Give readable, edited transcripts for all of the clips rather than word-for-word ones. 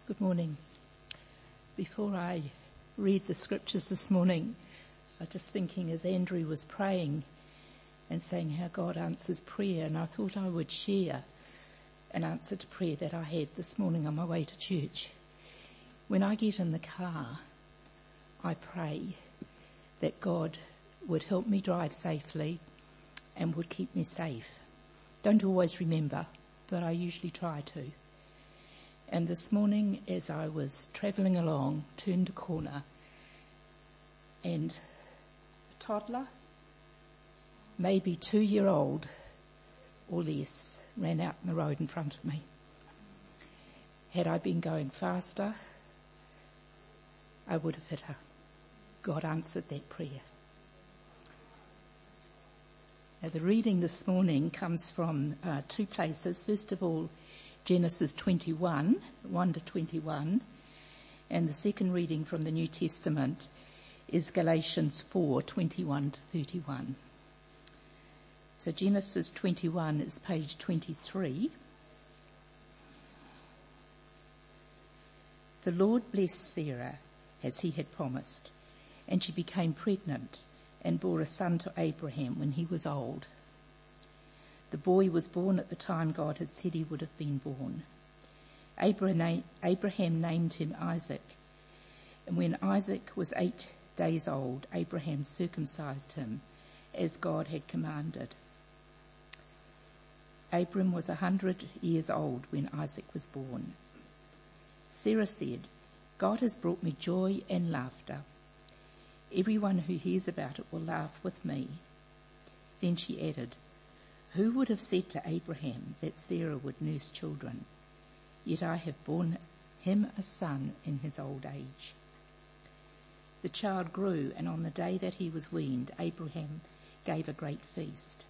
Good morning. Before I read the scriptures this morning, I was just thinking as Andrew was praying and saying how God answers prayer, and I thought I would share an answer to prayer that I had this morning on my way to church. When I get in the car, I pray that God would help me drive safely and would keep me safe. Don't always remember, but I usually try to. And this morning, as I was travelling along, turned a corner, and a toddler, maybe 2-year-old or less, ran out in the road in front of me. Had I been going faster, I would have hit her. God answered that prayer. Now, the reading this morning comes from two places. First of all, Genesis 21, 1 to 21, and the second reading from the New Testament is Galatians 4, 21 to 31. So Genesis 21 is page 23. The Lord blessed Sarah as he had promised, and she became pregnant and bore a son to Abraham when he was old. The boy was born at the time God had said he would have been born. Abraham named him Isaac, and when Isaac was 8 days old, Abraham circumcised him as God had commanded. Abram was 100 years old when Isaac was born. Sarah said, "God has brought me joy and laughter. Everyone who hears about it will laugh with me." Then she added, "Who would have said to Abraham that Sarah would nurse children? Yet I have borne him a son in his old age." The child grew, and on the day that he was weaned, Abraham gave a great feast.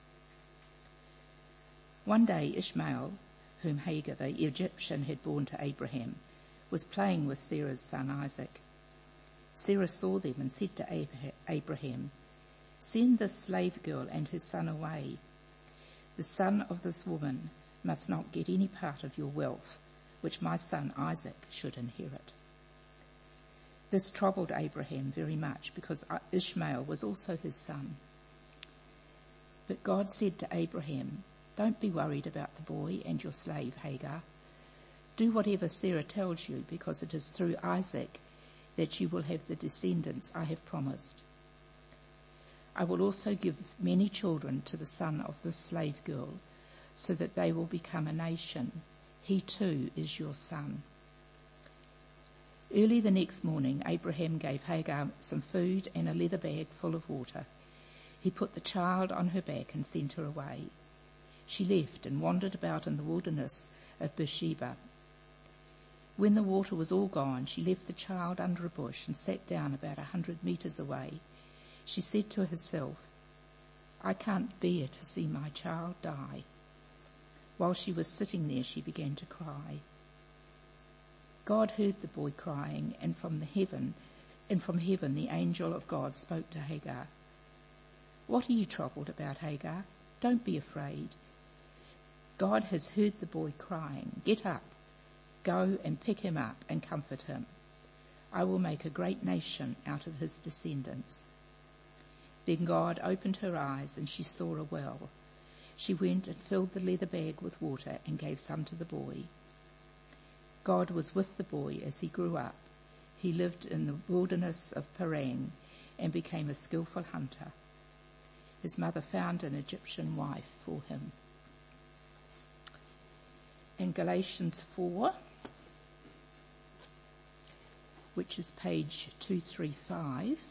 One day Ishmael, whom Hagar the Egyptian had borne to Abraham, was playing with Sarah's son Isaac. Sarah saw them and said to Abraham, "Send this slave girl and her son away. The son of this woman must not get any part of your wealth, which my son Isaac should inherit." This troubled Abraham very much, because Ishmael was also his son. But God said to Abraham, "Don't be worried about the boy and your slave Hagar. Do whatever Sarah tells you, because it is through Isaac that you will have the descendants I have promised. I will also give many children to the son of this slave girl, so that they will become a nation. He too is your son." Early the next morning, Abraham gave Hagar some food and a leather bag full of water. He put the child on her back and sent her away. She left and wandered about in the wilderness of Beersheba. When the water was all gone, she left the child under a bush and sat down about 100 meters away. She said to herself, "I can't bear to see my child die." While she was sitting there, she began to cry. God heard the boy crying, and from heaven the angel of God spoke to Hagar. "What are you troubled about, Hagar? Don't be afraid. God has heard the boy crying. Get up, go and pick him up and comfort him. I will make a great nation out of his descendants." Then God opened her eyes, and she saw a well. She went and filled the leather bag with water and gave some to the boy. God was with the boy as he grew up. He lived in the wilderness of Paran and became a skillful hunter. His mother found an Egyptian wife for him. In Galatians 4, which is page 235,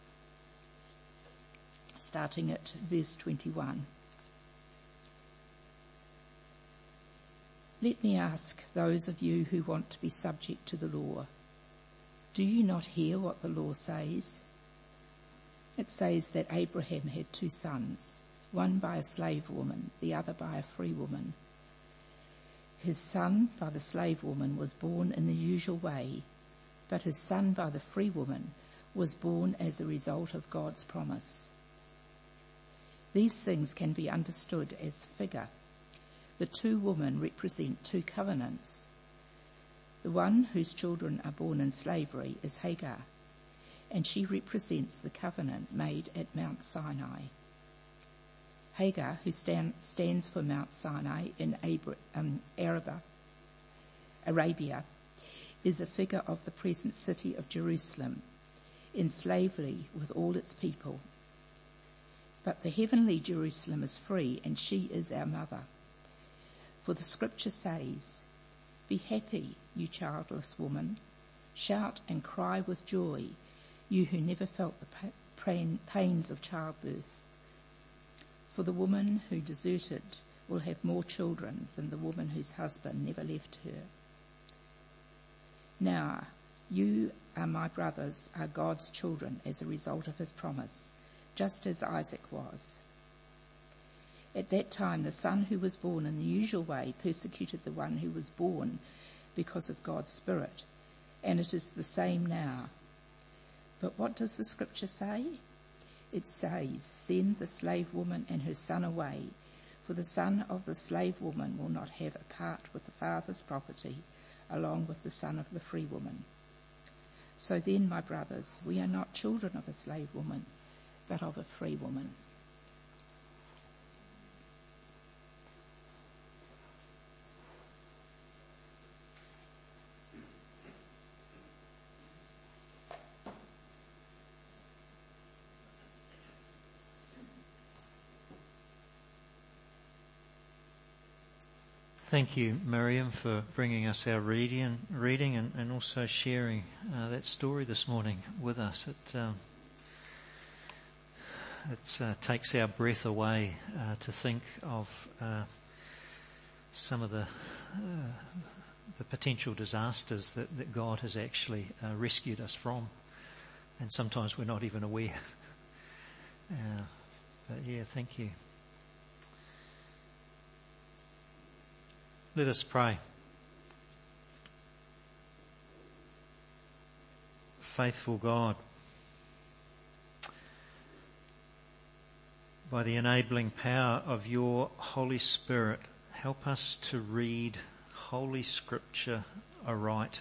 starting at verse 21. "Let me ask those of you who want to be subject to the law, do you not hear what the law says? It says that Abraham had 2 sons, one by a slave woman, the other by a free woman. His son by the slave woman was born in the usual way, but his son by the free woman was born as a result of God's promise. These things can be understood as figure. The 2 women represent 2 covenants. The one whose children are born in slavery is Hagar, and she represents the covenant made at Mount Sinai. Hagar, who stands for Mount Sinai in Arabia, is a figure of the present city of Jerusalem, in slavery with all its people. But the heavenly Jerusalem is free, and she is our mother. For the scripture says, "Be happy, you childless woman. Shout and cry with joy, you who never felt the pains of childbirth. For the woman who deserted will have more children than the woman whose husband never left her." Now, you are my brothers, are God's children as a result of his promise, just as Isaac was. At that time, the son who was born in the usual way persecuted the one who was born because of God's Spirit, and it is the same now. But what does the scripture say? It says, "Send the slave woman and her son away, for the son of the slave woman will not have a part with the father's property, along with the son of the free woman." So then, my brothers, we are not children of a slave woman, but of a free woman. Thank you, Miriam, for bringing us our reading and also sharing that story this morning with us. It takes our breath away to think of some of the potential disasters that God has actually rescued us from, and sometimes we're not even aware. But yeah, thank you. Let us pray. Faithful God, by the enabling power of your Holy Spirit, help us to read Holy Scripture aright.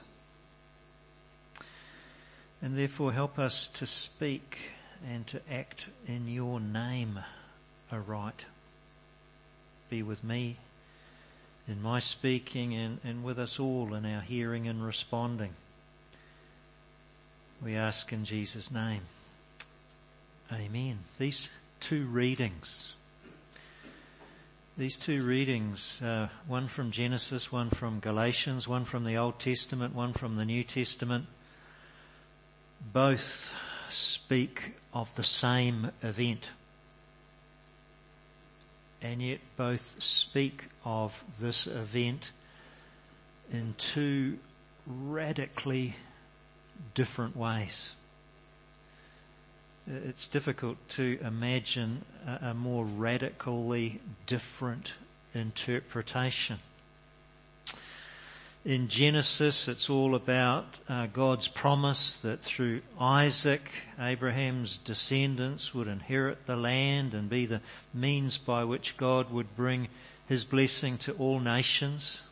And therefore help us to speak and to act in your name aright. Be with me in my speaking and with us all in our hearing and responding. We ask in Jesus' name. Amen. These two readings, one from Genesis, one from Galatians, one from the Old Testament, one from the New Testament, both speak of the same event. And yet both speak of this event in two radically different ways. It's difficult to imagine a more radically different interpretation. In Genesis, it's all about God's promise that through Isaac, Abraham's descendants would inherit the land and be the means by which God would bring his blessing to all nations.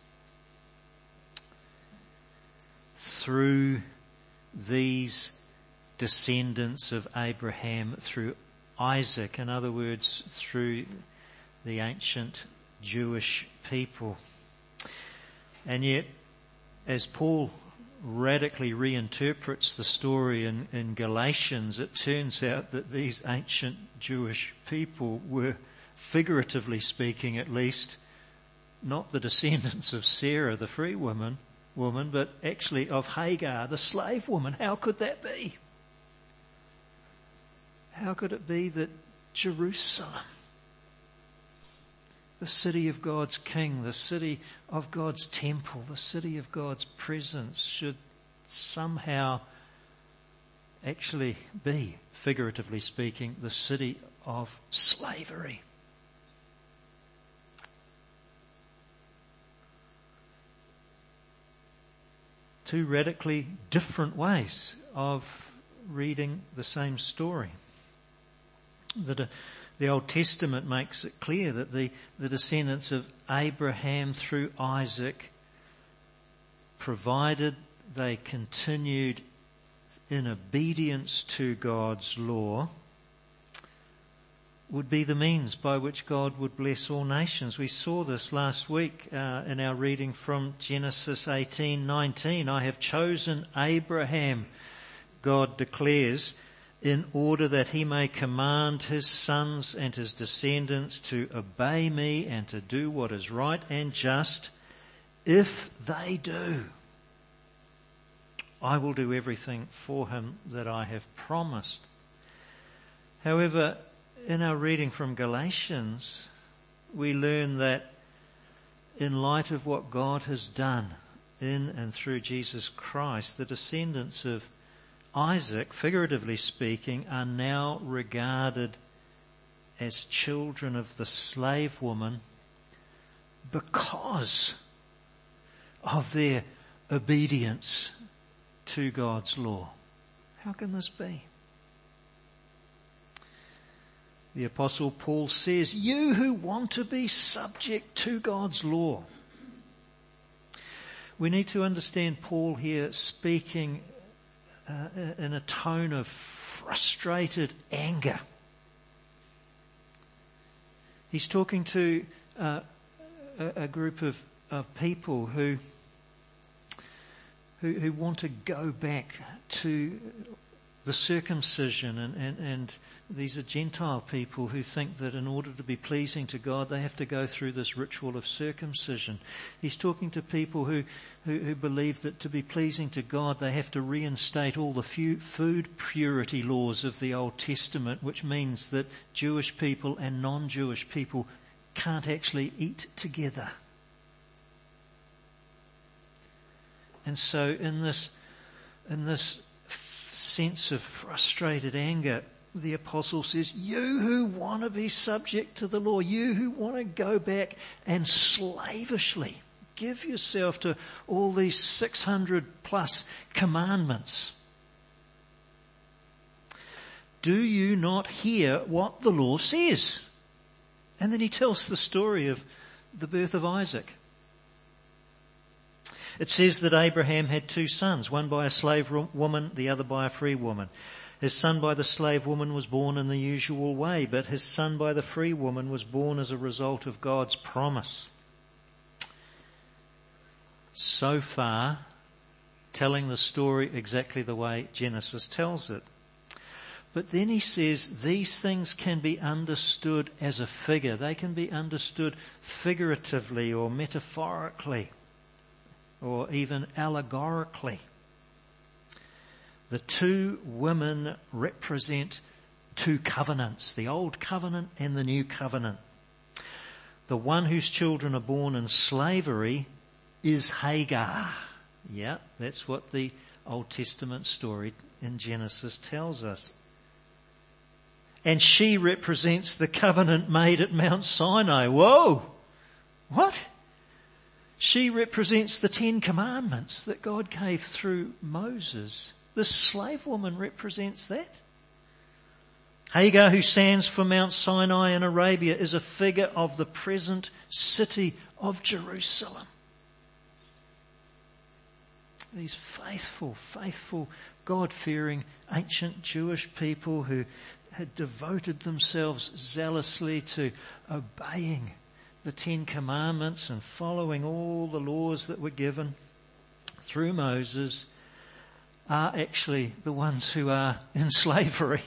Through these descendants of Abraham, through Isaac, in other words, through the ancient Jewish people. And yet, as Paul radically reinterprets the story in Galatians, it turns out that these ancient Jewish people were, figuratively speaking at least, not the descendants of Sarah, the free woman, but actually of Hagar, the slave woman. How could that be? How could it be that Jerusalem, the city of God's King, the city of God's temple, the city of God's presence, should somehow actually be, figuratively speaking, the city of slavery? Two radically different ways of reading the same story. The Old Testament makes it clear that the descendants of Abraham through Isaac provided they continued in obedience to God's law, would be the means by which God would bless all nations. We saw this last week in our reading from Genesis 18:19. I have chosen Abraham, God declares, in order that he may command his sons and his descendants to obey me and to do what is right and just. If they do, I will do everything for him that I have promised. However, in our reading from Galatians, we learn that in light of what God has done in and through Jesus Christ, the descendants of Isaac, figuratively speaking, are now regarded as children of the slave woman because of their obedience to God's law. How can this be? The Apostle Paul says, you who want to be subject to God's law. We need to understand Paul here speaking in a tone of frustrated anger. He's talking to a group of people who want to go back to the circumcision, and these are Gentile people who think that in order to be pleasing to God they have to go through this ritual of circumcision. He's talking to people who believe that to be pleasing to God they have to reinstate all the food purity laws of the Old Testament, which means that Jewish people and non-Jewish people can't actually eat together. And so in this sense of frustrated anger, the apostle says, you who want to be subject to the law, you who want to go back and slavishly give yourself to all these 600 plus commandments, do you not hear what the law says? And then he tells the story of the birth of Isaac. It says that Abraham had two sons, one by a slave woman, the other by a free woman. His son by the slave woman was born in the usual way, but his son by the free woman was born as a result of God's promise. So far, telling the story exactly the way Genesis tells it. But then he says these things can be understood as a figure. They can be understood figuratively or metaphorically, or even allegorically. The two women represent two covenants, the old covenant and the new covenant. The one whose children are born in slavery is Hagar. Yeah, that's what the Old Testament story in Genesis tells us. And she represents the covenant made at Mount Sinai. Whoa! What? She represents the 10 Commandments that God gave through Moses. The slave woman represents that. Hagar, who stands for Mount Sinai in Arabia, is a figure of the present city of Jerusalem. These faithful, God-fearing, ancient Jewish people who had devoted themselves zealously to obeying the 10 Commandments and following all the laws that were given through Moses, are actually the ones who are in slavery.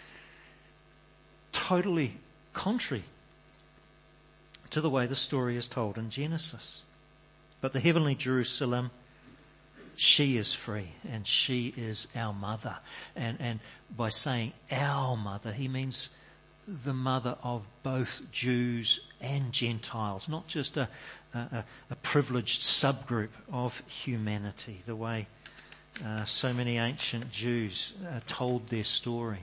Totally contrary to the way the story is told in Genesis. But the heavenly Jerusalem, she is free and she is our mother. And by saying our mother, he means the mother of both Jews and Gentiles, not just a privileged subgroup of humanity, the way so many ancient Jews told their story.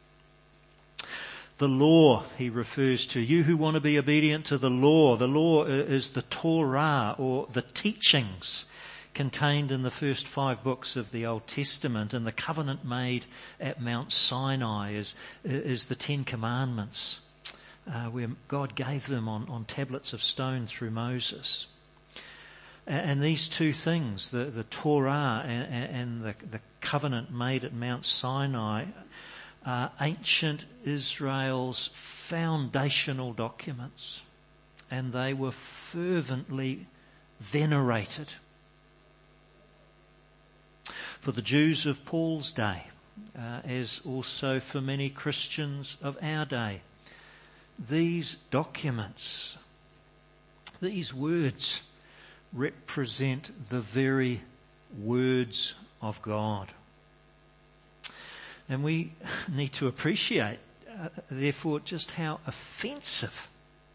The law he refers to. You who want to be obedient to the law. The law is the Torah, or the teachings contained in the first 5 books of the Old Testament, and the covenant made at Mount Sinai is the 10 Commandments, where God gave them on tablets of stone through Moses. And these two things, the Torah and the covenant made at Mount Sinai, are ancient Israel's foundational documents, and they were fervently venerated. For the Jews of Paul's day, as also for many Christians of our day, these documents, these words, represent the very words of God. And we need to appreciate, therefore, just how offensive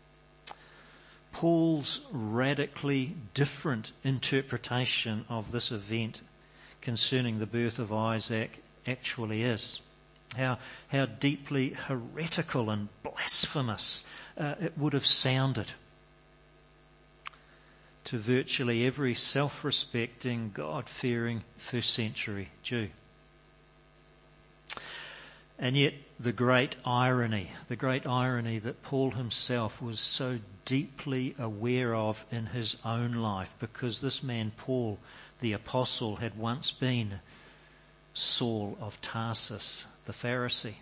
Paul's radically different interpretation of this event concerning the birth of Isaac actually is. How deeply heretical and blasphemous it would have sounded to virtually every self-respecting, God-fearing first century Jew. And yet the great irony that Paul himself was so deeply aware of in his own life, because this man Paul, the apostle, had once been Saul of Tarsus, the Pharisee.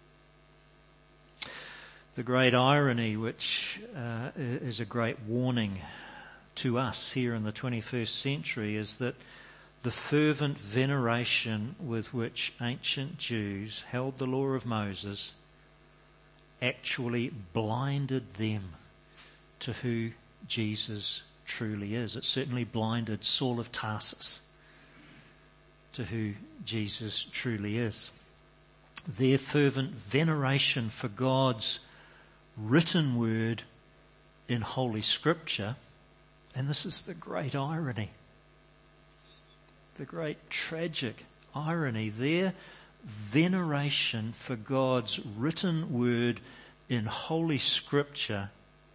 The great irony, which is a great warning to us here in the 21st century, is that the fervent veneration with which ancient Jews held the law of Moses actually blinded them to who Jesus truly is. It certainly blinded Saul of Tarsus to who Jesus truly is. Their fervent veneration for God's written word in Holy Scripture, and this is the great irony, the great tragic irony, their veneration for God's written word in Holy Scripture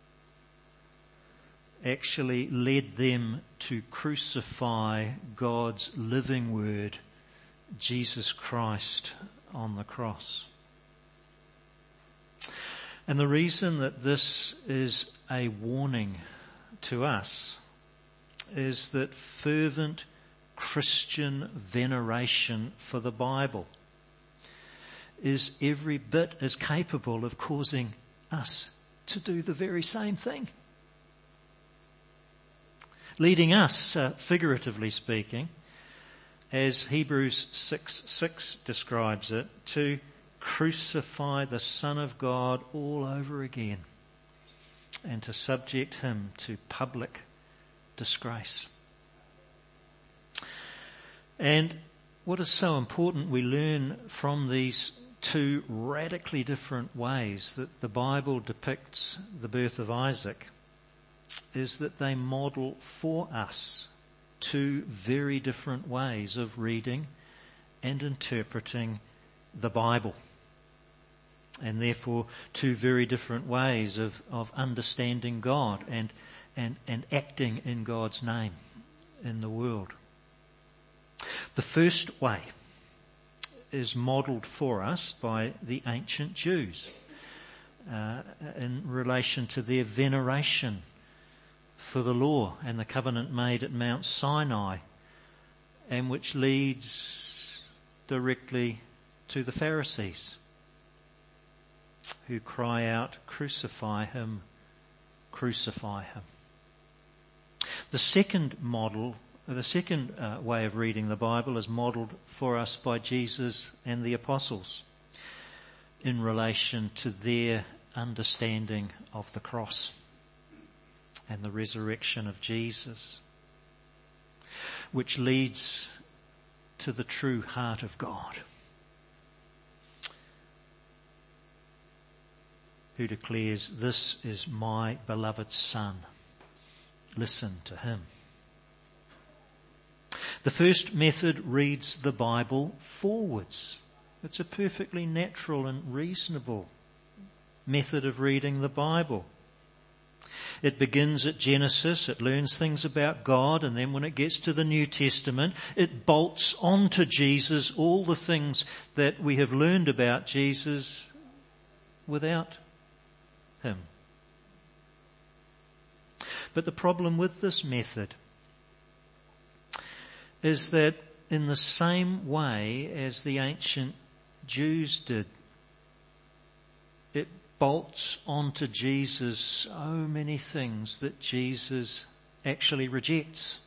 actually led them to crucify God's living word, Jesus Christ, on the cross. And the reason that this is a warning to us is that fervent Christian veneration for the Bible is every bit as capable of causing us to do the very same thing. Leading us, figuratively speaking, as Hebrews 6:6 describes it, to crucify the Son of God all over again and to subject him to public disgrace. And what is so important we learn from these two radically different ways that the Bible depicts the birth of Isaac is that they model for us two very different ways of reading and interpreting the Bible, and therefore two very different ways of understanding God and acting in God's name in the world. The first way is modelled for us by the ancient Jews in relation to their veneration for the law and the covenant made at Mount Sinai, and which leads directly to the Pharisees, who cry out, "Crucify him, crucify him." The second way of reading the Bible is modelled for us by Jesus and the apostles in relation to their understanding of the cross and the resurrection of Jesus, which leads to the true heart of God, who declares, "This is my beloved Son. Listen to him." The first method reads the Bible forwards. It's a perfectly natural and reasonable method of reading the Bible. It begins at Genesis, it learns things about God, and then when it gets to the New Testament, it bolts onto Jesus all the things that we have learned about Jesus without him. But the problem with this method is that in the same way as the ancient Jews did, it bolts onto Jesus so many things that Jesus actually rejects.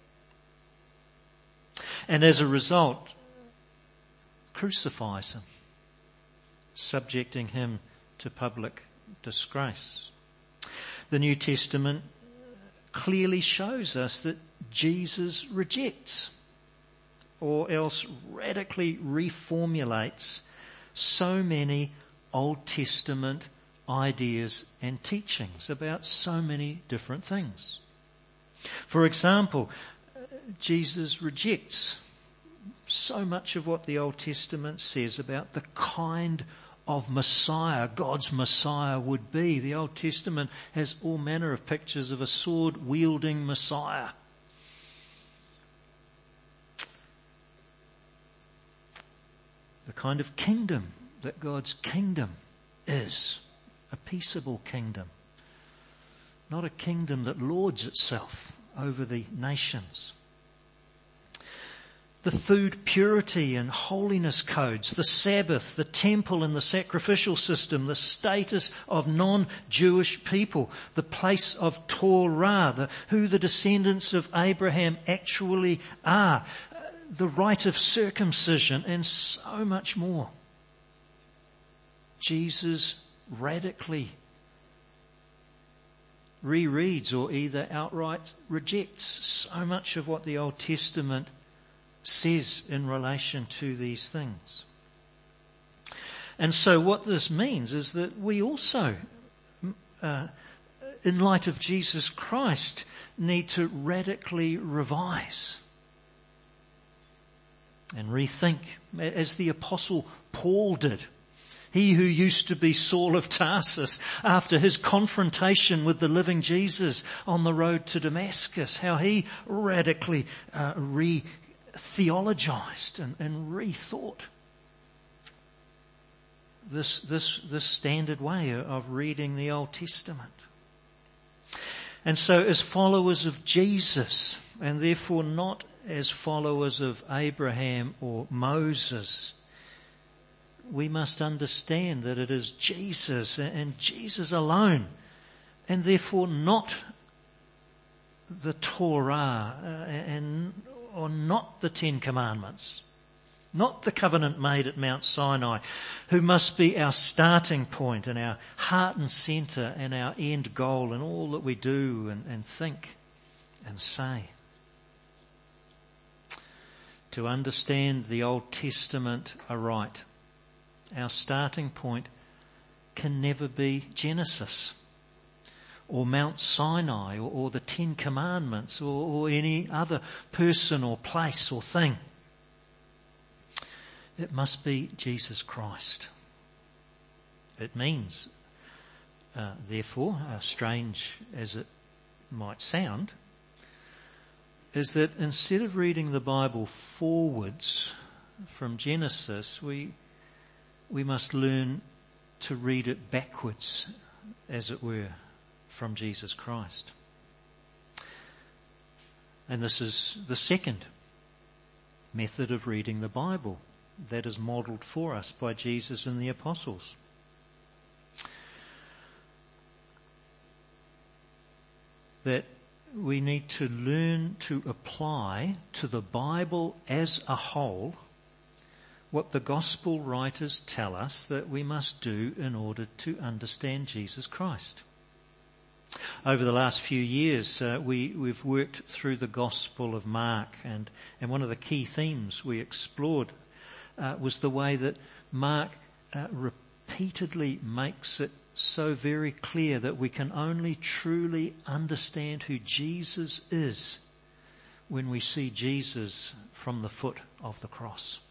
And as a result, crucifies him, subjecting him to public disgrace. The New Testament clearly shows us that Jesus rejects, or else radically reformulates, so many Old Testament ideas and teachings about so many different things. For example, Jesus rejects so much of what the Old Testament says about the kind of Messiah God's Messiah would be. The Old Testament has all manner of pictures of a sword-wielding Messiah. The kind of kingdom that God's kingdom is. A peaceable kingdom. Not a kingdom that lords itself over the nations. The food purity and holiness codes, the Sabbath, the temple and the sacrificial system, the status of non-Jewish people, the place of Torah, who the descendants of Abraham actually are, the rite of circumcision, and so much more. Jesus radically rereads or either outright rejects so much of what the Old Testament says in relation to these things. And so what this means is that we also, in light of Jesus Christ, need to radically revise and rethink, as the Apostle Paul did. He who used to be Saul of Tarsus, after his confrontation with the living Jesus on the road to Damascus, how he radically theologized and rethought this standard way of reading the Old Testament. And so as followers of Jesus, and therefore not as followers of Abraham or Moses, we must understand that it is Jesus and Jesus alone, and therefore not the Torah or not the Ten Commandments, not the covenant made at Mount Sinai, who must be our starting point and our heart and centre and our end goal in all that we do and think and say. To understand the Old Testament aright, our starting point can never be Genesis or Mount Sinai or the Ten Commandments or any other person or place or thing. It must be Jesus Christ. It means, therefore, strange as it might sound, is that instead of reading the Bible forwards from Genesis, we must learn to read it backwards, as it were, from Jesus Christ. And this is the second method of reading the Bible that is modelled for us by Jesus and the apostles. That we need to learn to apply to the Bible as a whole what the gospel writers tell us that we must do in order to understand Jesus Christ. Over the last few years, we've worked through the Gospel of Mark, and one of the key themes we explored was the way that Mark repeatedly makes it so very clear that we can only truly understand who Jesus is when we see Jesus from the foot of the cross.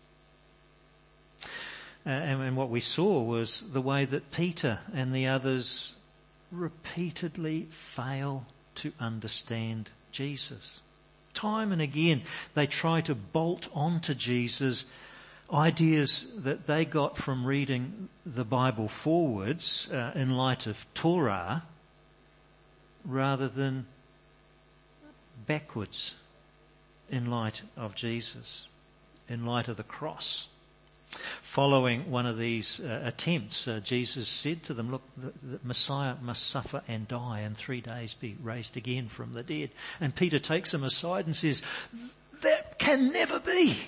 And what we saw was the way that Peter and the others repeatedly fail to understand Jesus. Time and again, they try to bolt onto Jesus ideas that they got from reading the Bible forwards in light of Torah, rather than backwards in light of Jesus, in light of the cross. Following one of these attempts, Jesus said to them, look, the Messiah must suffer and die and 3 days be raised again from the dead. And Peter takes him aside and says, that can never be.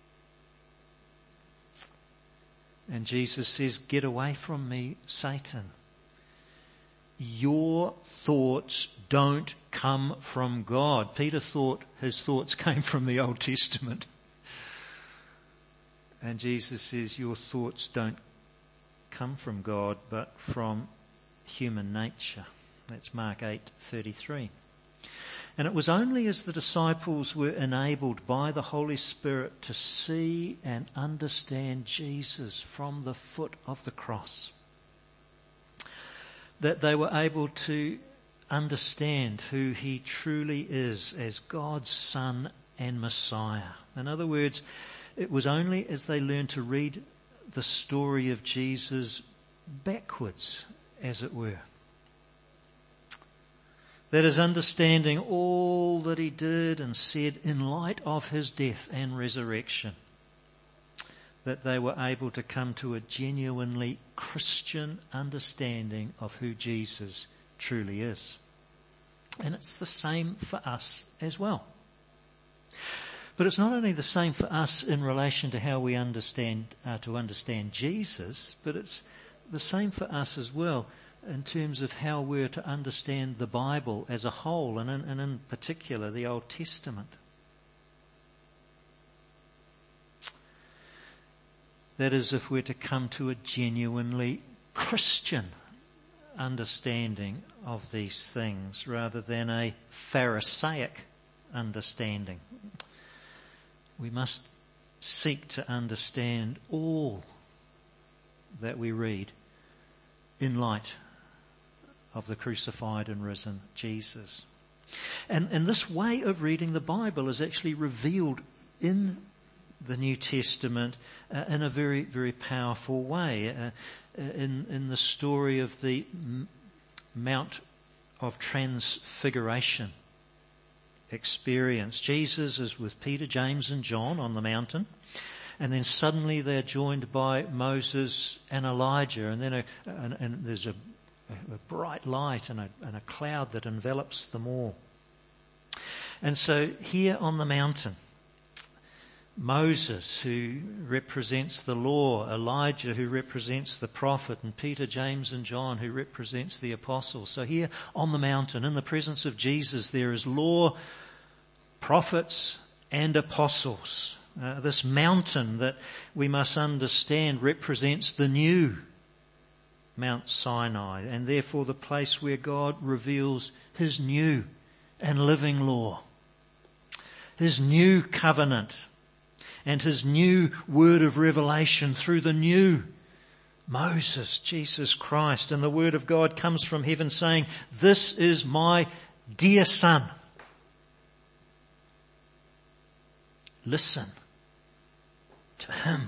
And Jesus says, get away from me, Satan. Your thoughts don't come from God. Peter thought his thoughts came from the Old Testament. And Jesus says, your thoughts don't come from God, but from human nature. That's Mark 8:33. And it was only as the disciples were enabled by the Holy Spirit to see and understand Jesus from the foot of the cross that they were able to understand who he truly is as God's Son and Messiah. In other words, it was only as they learned to read the story of Jesus backwards, as it were, that is, understanding all that he did and said in light of his death and resurrection, that they were able to come to a genuinely Christian understanding of who Jesus truly is. And it's the same for us as well. But it's not only the same for us in relation to how we understand Jesus, but it's the same for us as well in terms of how we're to understand the Bible as a whole, and in particular the Old Testament. That is, if we're to come to a genuinely Christian understanding of these things rather than a Pharisaic understanding. We must seek to understand all that we read in light of the crucified and risen Jesus. And this way of reading the Bible is actually revealed in the New Testament in a very, very powerful way. In the story of the Mount of Transfiguration experience, Jesus is with Peter, James and John on the mountain, and then suddenly they're joined by Moses and Elijah, and then there's a bright light and a cloud that envelops them all. And so here on the mountain, Moses, who represents the law, Elijah, who represents the prophet, and Peter, James and John, who represents the apostles. So here on the mountain, in the presence of Jesus, there is law, prophets and apostles. This mountain that we must understand represents the new Mount Sinai, and therefore the place where God reveals his new and living law, his new covenant, and his new word of revelation through the new Moses, Jesus Christ. And the word of God comes from heaven saying, "This is my dear Son. Listen to him."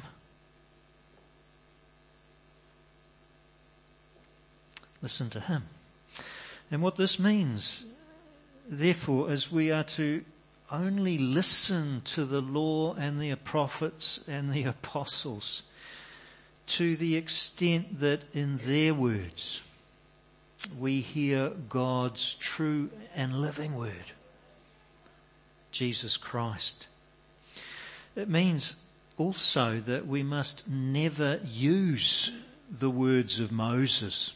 Listen to him. And what this means, therefore, is we are to only listen to the law and the prophets and the apostles to the extent that in their words we hear God's true and living word, Jesus Christ. It means also that we must never use the words of Moses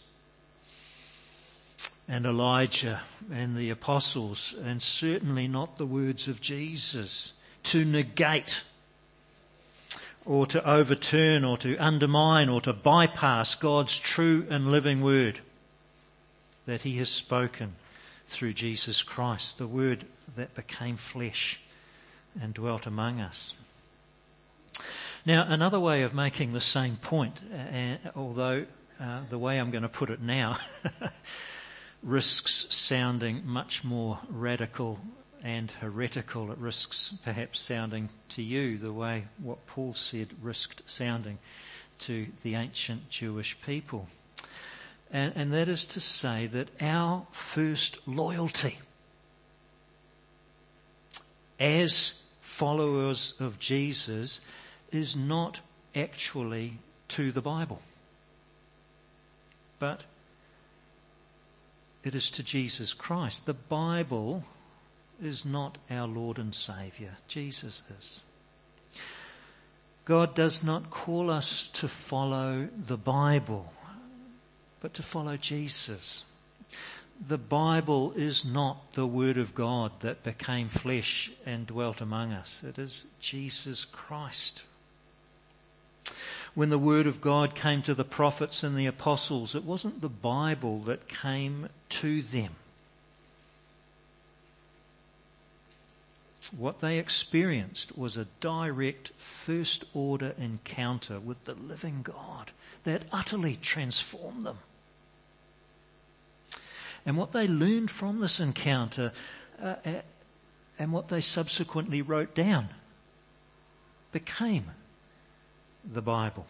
and Elijah and the apostles, and certainly not the words of Jesus, to negate or to overturn or to undermine or to bypass God's true and living word that he has spoken through Jesus Christ, the word that became flesh and dwelt among us. Now, another way of making the same point, although the way I'm going to put it now risks sounding much more radical and heretical. It risks perhaps sounding to you the way what Paul said risked sounding to the ancient Jewish people. And that is to say that our first loyalty as followers of Jesus is not actually to the Bible, but it is to Jesus Christ. The Bible is not our Lord and Saviour. Jesus is. God does not call us to follow the Bible, but to follow Jesus. The Bible is not the Word of God that became flesh and dwelt among us. It is Jesus Christ. When the Word of God came to the prophets and the apostles, it wasn't the Bible that came to them. What they experienced was a direct first order encounter with the living God that utterly transformed them. And what they learned from this encounter and what they subsequently wrote down became the Bible.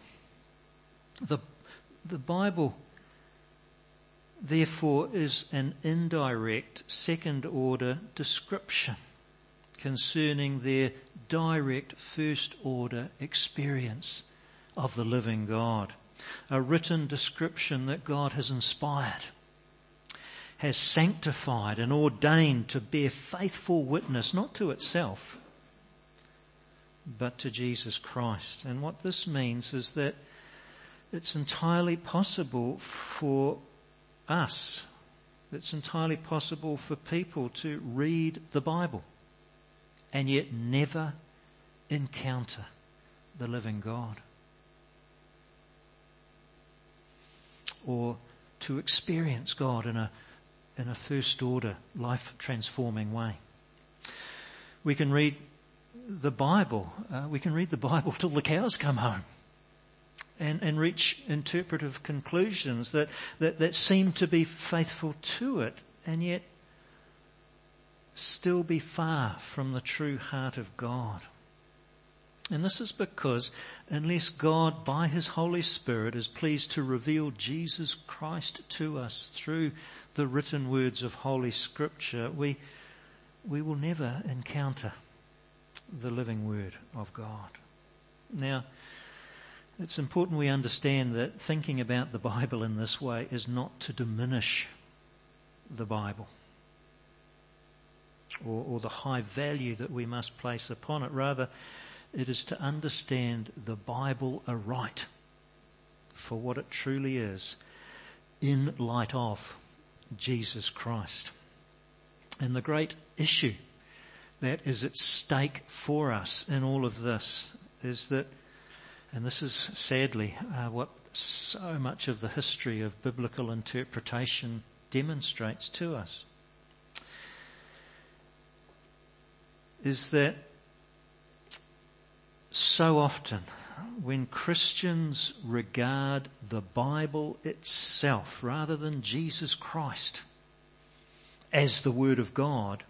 The Bible, therefore, is an indirect second order description concerning their direct first order experience of the living God. A written description that God has inspired, has sanctified and ordained to bear faithful witness, not to itself, but to Jesus Christ. And what this means is that it's entirely possible for us, it's entirely possible for people to read the Bible and yet never encounter the living God, or to experience God in a first order, life transforming way. We can read the Bible. We can read the Bible till the cows come home and reach interpretive conclusions that seem to be faithful to it, and yet still be far from the true heart of God. And this is because unless God, by His Holy Spirit, is pleased to reveal Jesus Christ to us through the written words of Holy Scripture, we will never encounter the living Word of God. Now, it's important we understand that thinking about the Bible in this way is not to diminish the Bible or the high value that we must place upon it. Rather, it is to understand the Bible aright for what it truly is in light of Jesus Christ. And the great issue that is at stake for us in all of this is that, and this is sadly what so much of the history of biblical interpretation demonstrates to us, is that so often when Christians regard the Bible itself rather than Jesus Christ as the Word of God,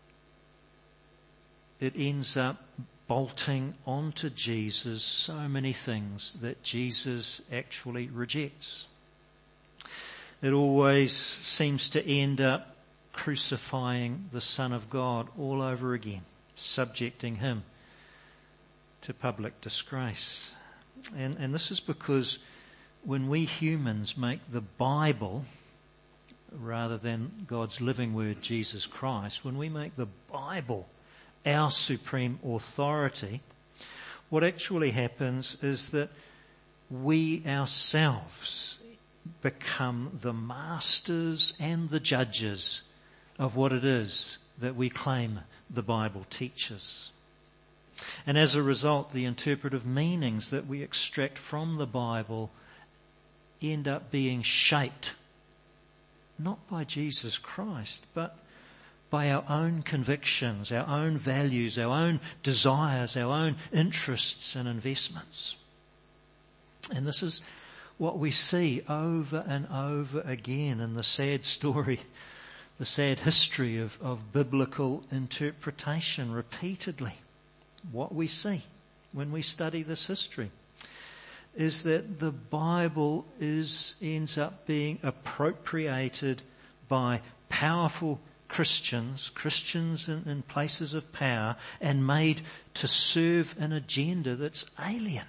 it ends up bolting onto Jesus so many things that Jesus actually rejects. It always seems to end up crucifying the Son of God all over again, subjecting Him to public disgrace. And this is because when we humans make the Bible, rather than God's living Word, Jesus Christ, when we make the Bible our supreme authority, what actually happens is that we ourselves become the masters and the judges of what it is that we claim the Bible teaches. And as a result, the interpretive meanings that we extract from the Bible end up being shaped not by Jesus Christ, but by our own convictions, our own values, our own desires, our own interests and investments. And this is what we see over and over again in the sad story, the sad history of biblical interpretation repeatedly. What we see when we study this history is that the Bible ends up being appropriated by powerful Christians in places of power, and made to serve an agenda that's alien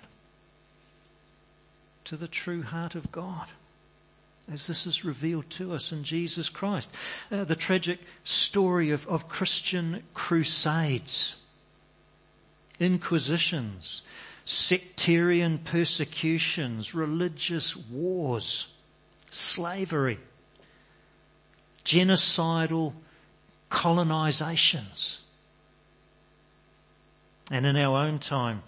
to the true heart of God, as this is revealed to us in Jesus Christ. The tragic story of Christian crusades, inquisitions, sectarian persecutions, religious wars, slavery, genocidal colonizations. And in our own time,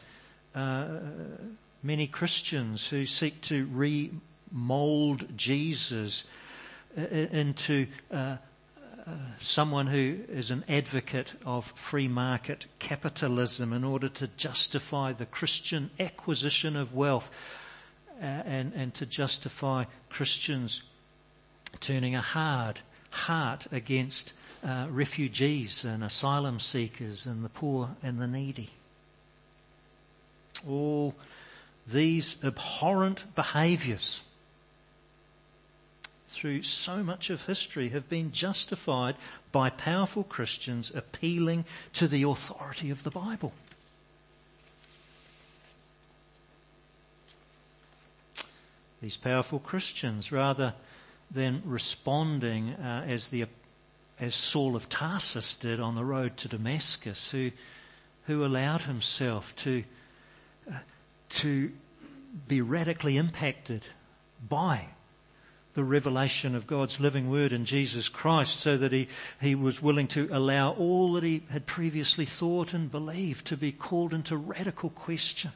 many Christians who seek to remold Jesus into someone who is an advocate of free market capitalism in order to justify the Christian acquisition of wealth and to justify Christians turning a hard heart against refugees and asylum seekers and the poor and the needy. All these abhorrent behaviours through so much of history have been justified by powerful Christians appealing to the authority of the Bible. These powerful Christians, rather than responding as Saul of Tarsus did on the road to Damascus, who allowed himself to be radically impacted by the revelation of God's living word in Jesus Christ, so that he was willing to allow all that he had previously thought and believed to be called into radical question,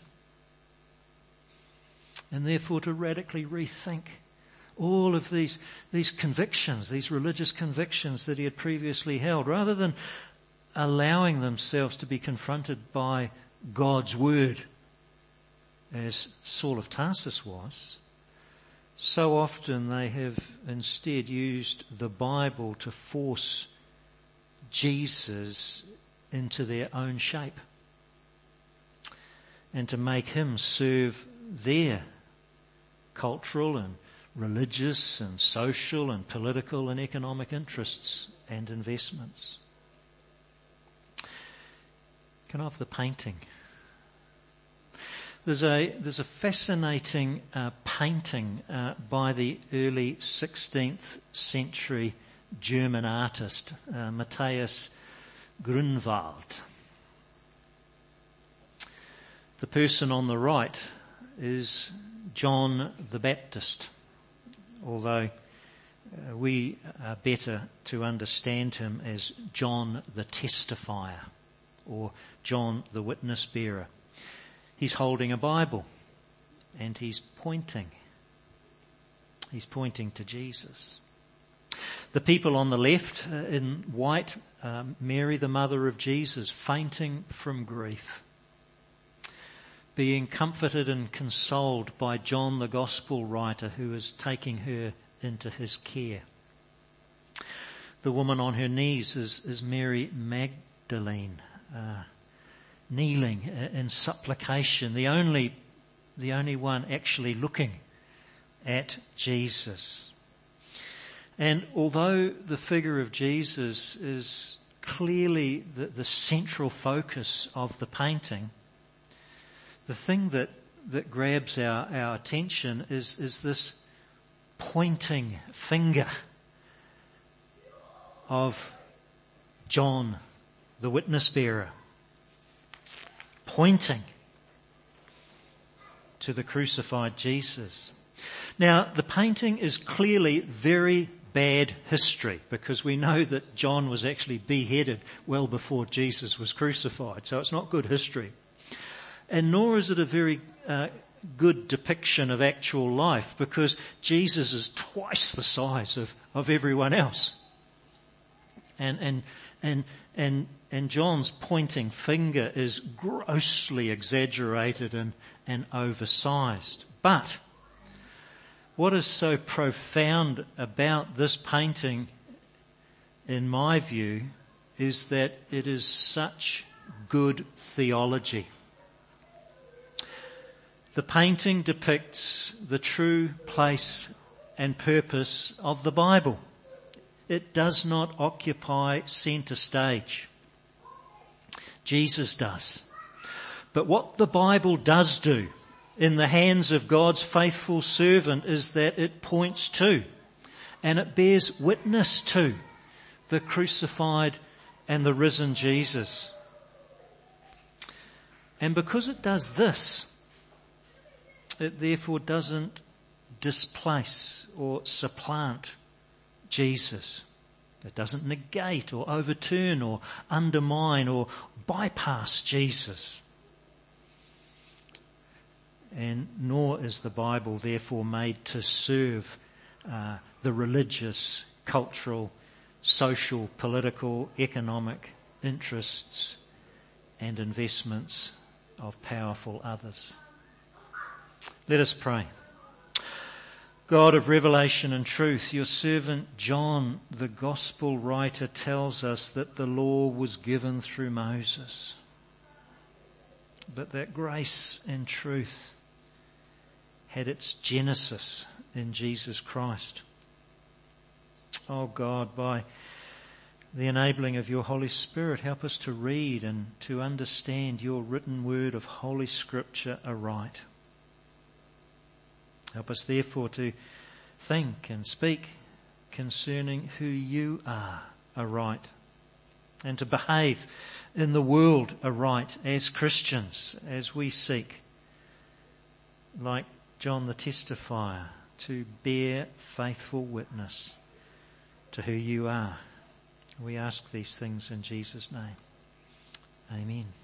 and therefore to radically rethink all of these convictions, these religious convictions that he had previously held, rather than allowing themselves to be confronted by God's word, as Saul of Tarsus was. So often they have instead used the Bible to force Jesus into their own shape and to make him serve their cultural and religious and social and political and economic interests and investments. Can I have the painting? There's a fascinating painting by the early 16th century German artist, Matthias Grünwald. The person on the right is John the Baptist, although we are better to understand him as John the Testifier or John the Witness Bearer. He's holding a Bible and he's pointing to Jesus. The people on the left in white, Mary the mother of Jesus, fainting from grief, being comforted and consoled by John the Gospel writer, who is taking her into his care. The woman on her knees is Mary Magdalene, kneeling in supplication, the only one actually looking at Jesus. And although the figure of Jesus is clearly the central focus of the painting, the thing that grabs our attention is this pointing finger of John, the witness bearer, pointing to the crucified Jesus. Now, the painting is clearly very bad history, because we know that John was actually beheaded well before Jesus was crucified. So it's not good history. And nor is it a very good depiction of actual life, because Jesus is twice the size of everyone else. And John's pointing finger is grossly exaggerated and oversized. But what is so profound about this painting, in my view, is that it is such good theology. The painting depicts the true place and purpose of the Bible. It does not occupy centre stage. Jesus does. But what the Bible does do in the hands of God's faithful servant is that it points to and it bears witness to the crucified and the risen Jesus. And because it does this, it therefore doesn't displace or supplant Jesus. It doesn't negate or overturn or undermine or bypass Jesus. And nor is the Bible therefore made to serve the religious, cultural, social, political, economic interests and investments of powerful others. Let us pray. God of revelation and truth, your servant John, the gospel writer, tells us that the law was given through Moses, but that grace and truth had its genesis in Jesus Christ. Oh God, by the enabling of your Holy Spirit, help us to read and to understand your written word of Holy Scripture aright. Help us therefore to think and speak concerning who you are aright, and to behave in the world aright as Christians, as we seek, like John the Testifier, to bear faithful witness to who you are. We ask these things in Jesus' name. Amen.